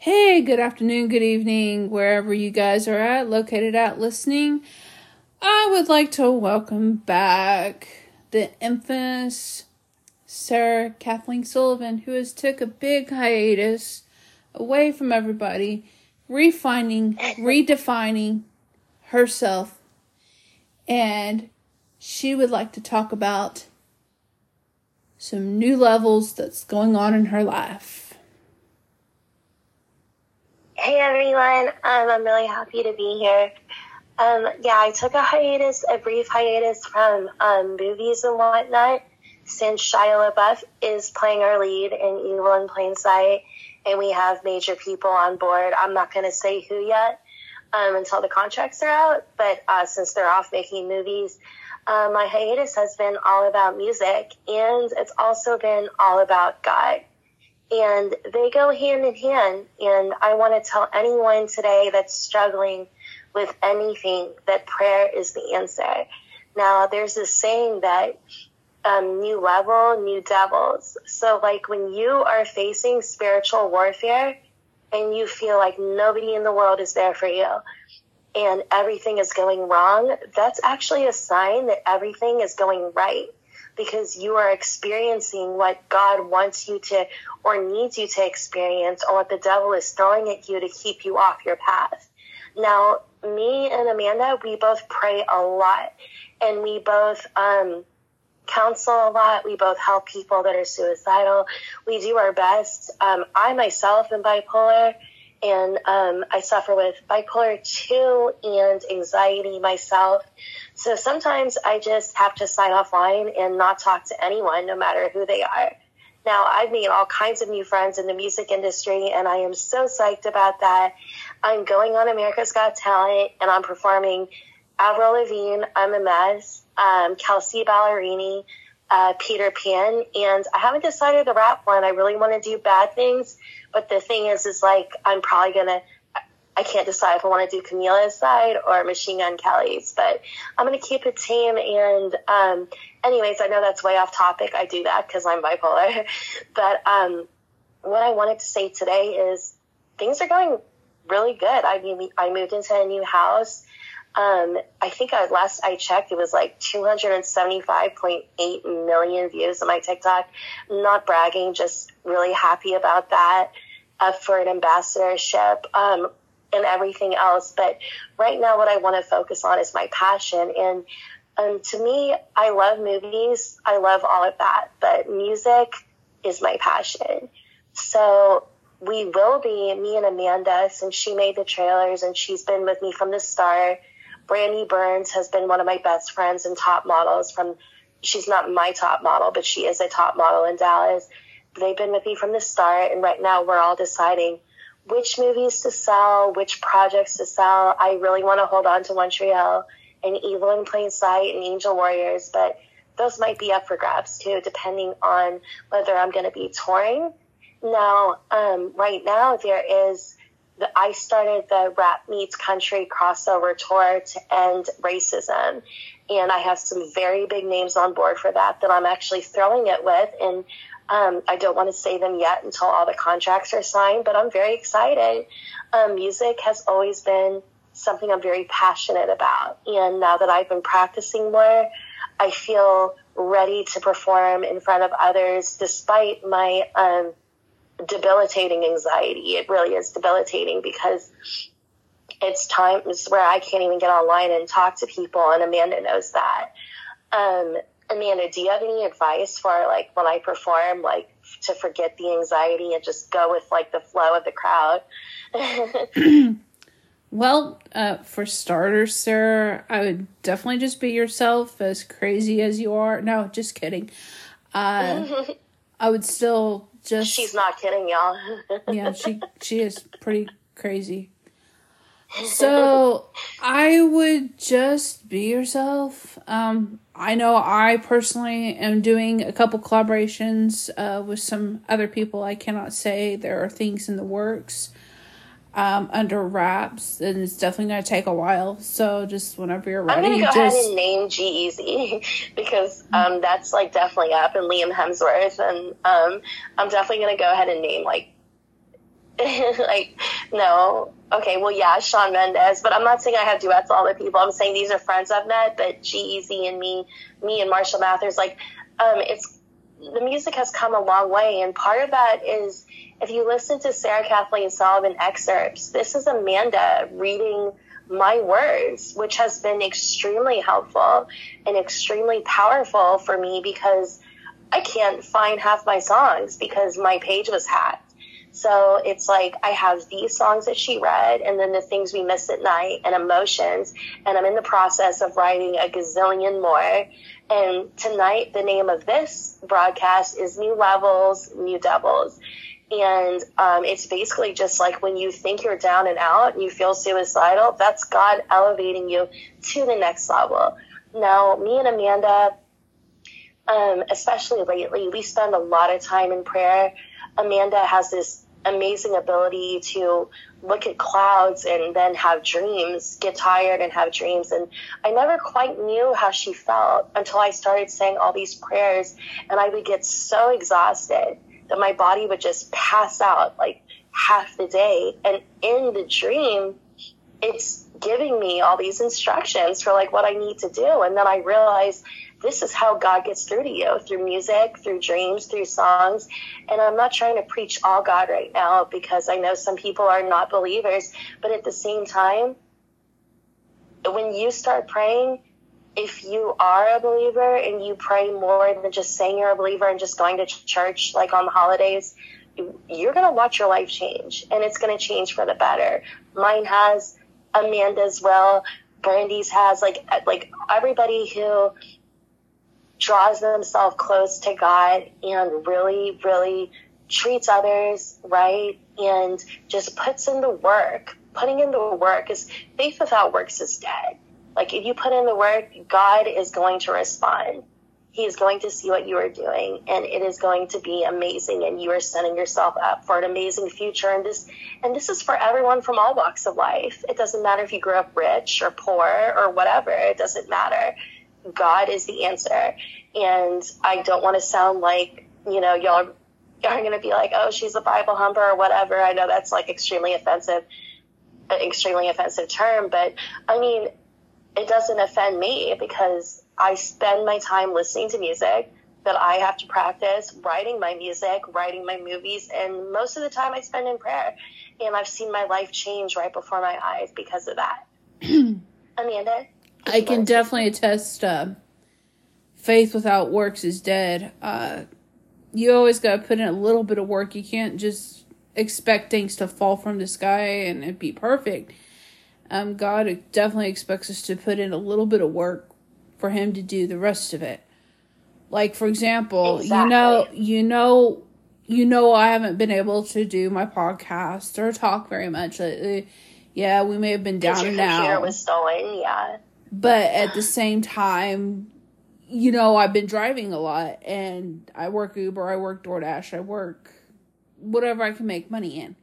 Hey, good afternoon, good evening, wherever you guys are located at listening. I would like to welcome back the infamous Sarah Kathleen Sullivan, who has took a big hiatus away from everybody, redefining herself, and she would like to talk about some new levels that's going on in her life. Hey everyone, I'm really happy to be here. I took a brief hiatus from movies and whatnot, since Shia LaBeouf is playing our lead in Evil in Plain Sight, and we have major people on board. I'm not going to say who yet until the contracts are out, but since they're off making movies, my hiatus has been all about music, and it's also been all about God. And they go hand in hand. And I want to tell anyone today that's struggling with anything that prayer is the answer. Now, there's this saying that new level, new devils. So like when you are facing spiritual warfare and you feel like nobody in the world is there for you and everything is going wrong, that's actually a sign that everything is going right, because you are experiencing what God wants you to or needs you to experience, or what the devil is throwing at you to keep you off your path. Now, me and Amanda, we both pray a lot, and we both counsel a lot. We both help people that are suicidal. We do our best. I myself am bipolar, and I suffer with bipolar 2 and anxiety myself. So sometimes I just have to sign offline and not talk to anyone, no matter who they are. Now, I've made all kinds of new friends in the music industry, and I am so psyched about that. I'm going on America's Got Talent, and I'm performing Avril Lavigne, I'm a Mess, Kelsea Ballerini, Peter Pan, and I haven't decided the rap one. I really want to do Bad Things, but the thing is like, I'm probably going to, I can't decide if I want to do Camila's side or Machine Gun Kelly's, but I'm going to keep it tame. And anyways, I know that's way off topic. I do that because I'm bipolar. But what I wanted to say today is things are going really good. I mean, I moved into a new house. I think last I checked, it was like 275.8 million views on my TikTok. I'm not bragging, just really happy about that. Up for an ambassadorship. And everything else. But right now what I want to focus on is my passion. And to me, I love movies. I love all of that. But music is my passion. So we will be, me and Amanda, since she made the trailers and she's been with me from the start. Brandy Burns has been one of my best friends and top models she's not my top model, but she is a top model in Dallas. They've been with me from the start. And right now we're all deciding which movies to sell, which projects to sell. I really want to hold on to Montreal and Evil in Plain Sight and Angel Warriors, but those might be up for grabs too, depending on whether I'm going to be touring. Now, right now I started the Rap Meets Country crossover tour to end racism, and I have some very big names on board for that I'm actually throwing it with, and I don't want to say them yet until all the contracts are signed, but I'm very excited. Music has always been something I'm very passionate about. And now that I've been practicing more, I feel ready to perform in front of others despite my debilitating anxiety. It really is debilitating because it's times where I can't even get online and talk to people, and Amanda knows that. Amanda, do you have any advice for like when I perform, like to forget the anxiety and just go with like the flow of the crowd? Well, for starters, sir, I would definitely just be yourself, as crazy as you are. No, just kidding. I would still just... She's not kidding, y'all. Yeah, she is pretty crazy. So I would just be yourself. I know I personally am doing a couple collaborations with some other people. I cannot say. There are things in the works under wraps, and it's definitely going to take a while. So just whenever you're ready, I'm going to go ahead and name G-Eazy because that's like definitely up, and Liam Hemsworth, and I'm definitely going to go ahead and name like Like, no. Okay, well, yeah, Shawn Mendes, but I'm not saying I have duets with all the people. I'm saying these are friends I've met, but G-Eazy and me and Marshall Mathers, like, it's, the music has come a long way, and part of that is, if you listen to Sarah Kathleen Sullivan excerpts, this is Amanda reading my words, which has been extremely helpful and extremely powerful for me, because I can't find half my songs because my page was hacked. So it's like I have these songs that she read, and then the things we missed at night and emotions, and I'm in the process of writing a gazillion more. And tonight, the name of this broadcast is New Levels, New Devils. And it's basically just like when you think you're down and out and you feel suicidal, that's God elevating you to the next level. Now, me and Amanda, especially lately, we spend a lot of time in prayer. Amanda has this amazing ability to look at clouds and then have dreams, get tired and have dreams. And I never quite knew how she felt until I started saying all these prayers, and I would get so exhausted that my body would just pass out like half the day. And in the dream, it's giving me all these instructions for like what I need to do. And then I realized this is how God gets through to you, through music, through dreams, through songs. And I'm not trying to preach all God right now, because I know some people are not believers. But at the same time, when you start praying, if you are a believer and you pray more than just saying you're a believer and just going to church like on the holidays, you're going to watch your life change, and it's going to change for the better. Mine has, Amanda's will, Brandy's has, like everybody who draws themselves close to God and really, really treats others right and just puts in the work. Putting in the work is, faith without works is dead. Like, if you put in the work, God is going to respond. He is going to see what you are doing, and it is going to be amazing, and you are setting yourself up for an amazing future. And this is for everyone from all walks of life. It doesn't matter if you grew up rich or poor or whatever. It doesn't matter. God is the answer. And I don't want to sound like, y'all are going to be like, oh, she's a Bible humper or whatever. I know that's like extremely offensive term, but I mean, it doesn't offend me, because I spend my time listening to music that I have to practice, writing my music, writing my movies, and most of the time I spend in prayer. And I've seen my life change right before my eyes because of that. Amanda? I can definitely attest, faith without works is dead. You always got to put in a little bit of work. You can't just expect things to fall from the sky and it be perfect. God definitely expects us to put in a little bit of work for him to do the rest of it. Like, for example, exactly. you know, I haven't been able to do my podcast or talk very much lately. Yeah, we may have been down and out. Your computer was stolen, yeah. But at the same time, I've been driving a lot, and I work Uber, I work DoorDash, I work whatever I can make money in.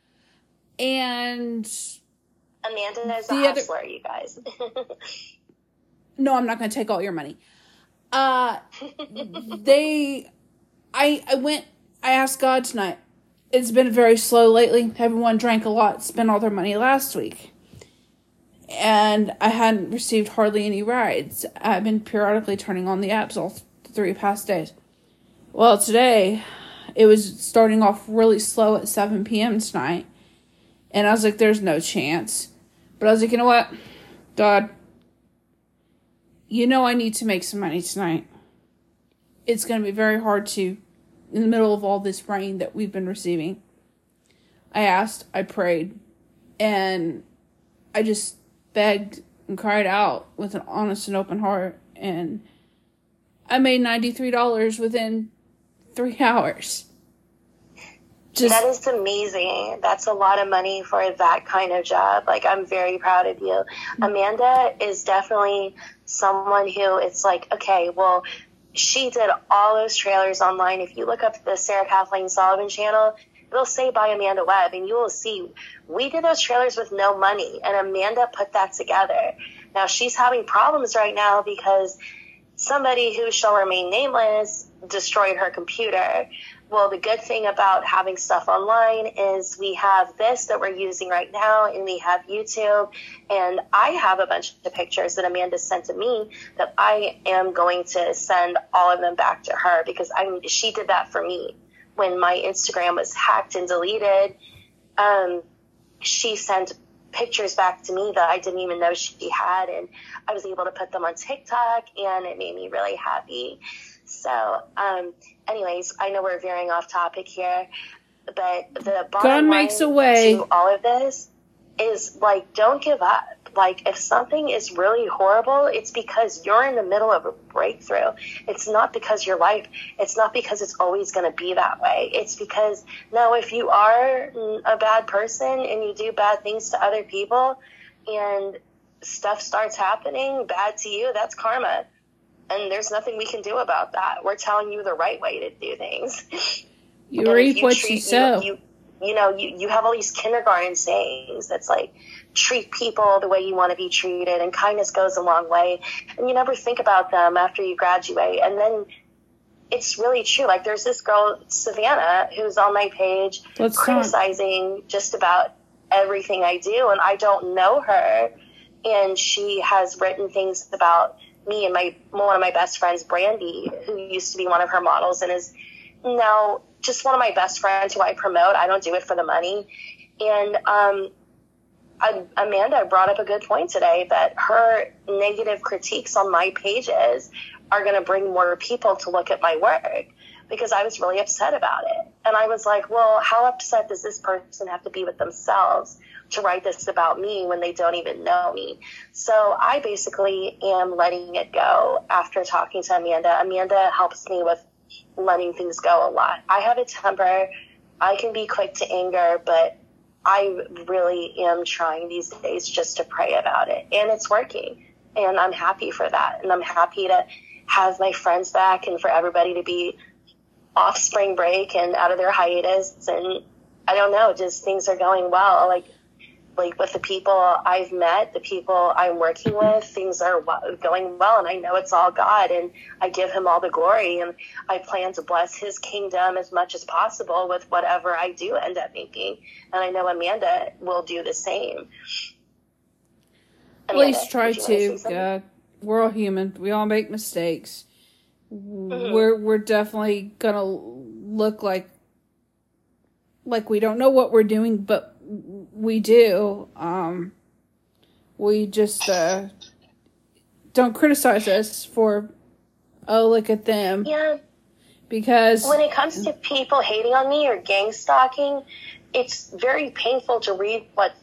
And Amanda is a hustler, you guys. No, I'm not going to take all your money. I asked God tonight. It's been very slow lately. Everyone drank a lot, spent all their money last week. And I hadn't received hardly any rides. I've been periodically turning on the apps all 3 past days. Well, today, it was starting off really slow at 7 p.m. tonight. And I was like, there's no chance. But I was like, you know what? God, I need to make some money tonight. It's going to be very hard to, in the middle of all this rain that we've been receiving. I asked, I prayed, and I just begged and cried out with an honest and open heart. And I made $93 within 3 hours. That is amazing. That's a lot of money for that kind of job. Like, I'm very proud of you. Amanda is definitely someone who it's like, okay, well, she did all those trailers online. If you look up the Sarah Kathleen Sullivan channel, it'll say by Amanda Webb, and you will see we did those trailers with no money, and Amanda put that together. Now, she's having problems right now because somebody who shall remain nameless destroyed her computer. well, the good thing about having stuff online is we have this that we're using right now, and we have YouTube, and I have a bunch of pictures that Amanda sent to me that I am going to send all of them back to her, because she did that for me when my Instagram was hacked and deleted. She sent pictures back to me that I didn't even know she had, and I was able to put them on TikTok, and it made me really happy. So, anyways, I know we're veering off topic here, but the bottom line to all of this is, like, don't give up. Like, if something is really horrible, it's because you're in the middle of a breakthrough. It's not because it's not because it's always going to be that way. It's because, no, if you are a bad person and you do bad things to other people and stuff starts happening bad to you, that's karma. And there's nothing we can do about that. We're telling you the right way to do things. You reap what you sow. You have all these kindergarten sayings that's like, treat people the way you want to be treated, and kindness goes a long way. And you never think about them after you graduate. And then it's really true. Like, there's this girl, Savannah, who's on my page criticizing just about everything I do, and I don't know her. And she has written things about me and one of my best friends, Brandy, who used to be one of her models and is now just one of my best friends who I promote. I don't do it for the money. And Amanda brought up a good point today, that her negative critiques on my pages are going to bring more people to look at my work, because I was really upset about it. And I was like, well, how upset does this person have to be with themselves to write this about me when they don't even know me? So I basically am letting it go after talking to Amanda. Amanda helps me with letting things go a lot. I have a temper. I can be quick to anger, but I really am trying these days just to pray about it. And it's working. And I'm happy for that. And I'm happy to have my friends back and for everybody to be off spring break and out of their hiatus. And I don't know, just things are going well. Like with the people I've met, the people I'm working with, things are going well, and I know it's all God, and I give him all the glory, and I plan to bless his kingdom as much as possible with whatever I do end up making, and I know Amanda will do the same. Please try to. We're all human. We all make mistakes. Mm-hmm. We're definitely gonna look like we don't know what we're doing, but we do. We just don't criticize us for, oh, look at them. Yeah. Because when it comes to people hating on me or gang stalking, it's very painful to read what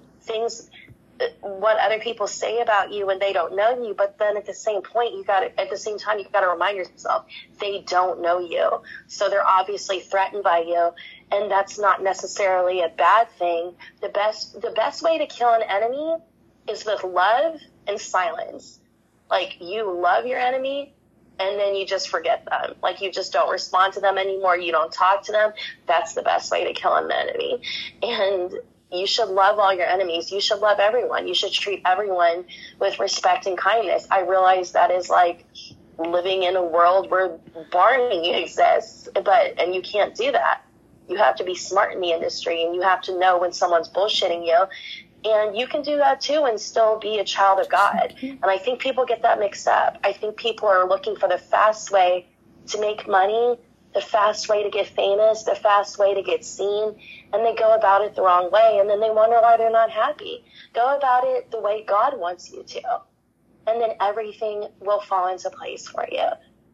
other people say about you when they don't know you. But then at the same time, you got to remind yourself they don't know you, so they're obviously threatened by you. And that's not necessarily a bad thing. The best way to kill an enemy is with love and silence. Like, you love your enemy, and then you just forget them. Like, you just don't respond to them anymore. You don't talk to them. That's the best way to kill an enemy. And you should love all your enemies. You should love everyone. You should treat everyone with respect and kindness. I realize that is like living in a world where bullying exists, and you can't do that. You have to be smart in the industry, and you have to know when someone's bullshitting you. And you can do that too and still be a child of God. And I think people get that mixed up. I think people are looking for the fast way to make money, the fast way to get famous, the fast way to get seen, and they go about it the wrong way, and then they wonder why they're not happy. Go about it the way God wants you to, and then everything will fall into place for you.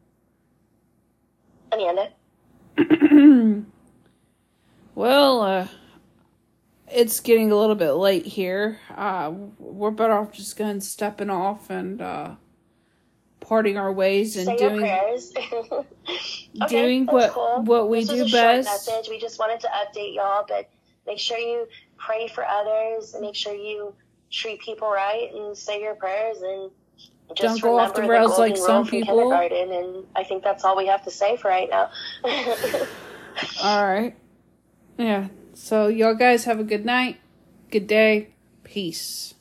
Amanda? Well, it's getting a little bit late here. We're better off just going stepping off and parting our ways and doing what we do best. Short message. We just wanted to update y'all, but make sure you pray for others and make sure you treat people right and say your prayers and just don't go off the rails like some people. And I think that's all we have to say for right now. All right. Yeah. So y'all guys have a good night, good day, peace.